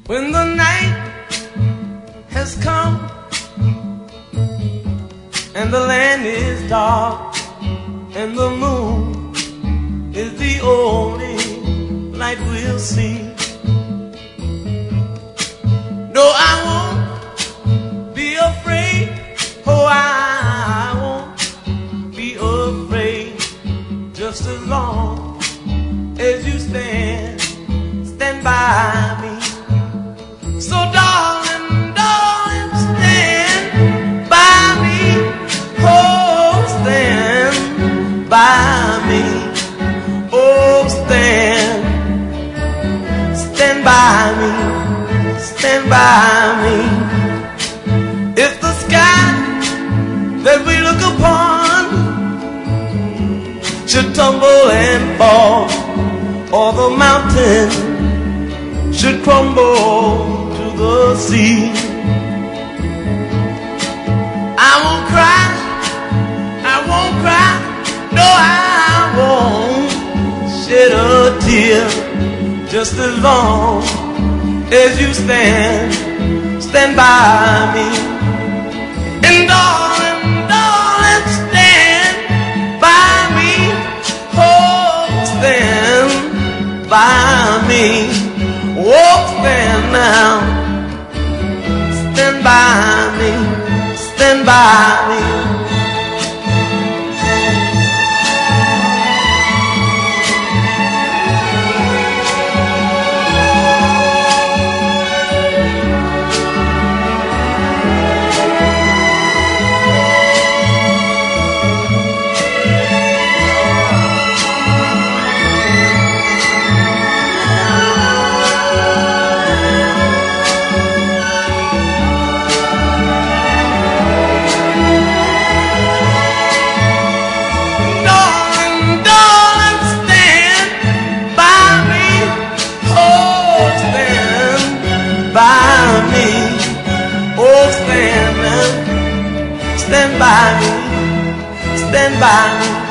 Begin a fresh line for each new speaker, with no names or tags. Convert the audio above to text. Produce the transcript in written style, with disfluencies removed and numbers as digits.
When the night has come and the land is dark and the moon is the only light we'll see. No, I won't be afraid. Oh, I won't be afraid. Just as long as you stand by me. So darling, darling, stand by me. Oh, stand by me. Oh, stand by me. Stand by me. If the sky that we look upon should tumble and fall, or the mountain should crumble to the sea, I won't cry, I won't cry, no, I won't shed a tear. Just as long as you stand by me. And darling, darling, stand by me. Oh, stand by me. Oh, stand now. Stand by me. Stand by me. By me, oh stand by me, stand by me.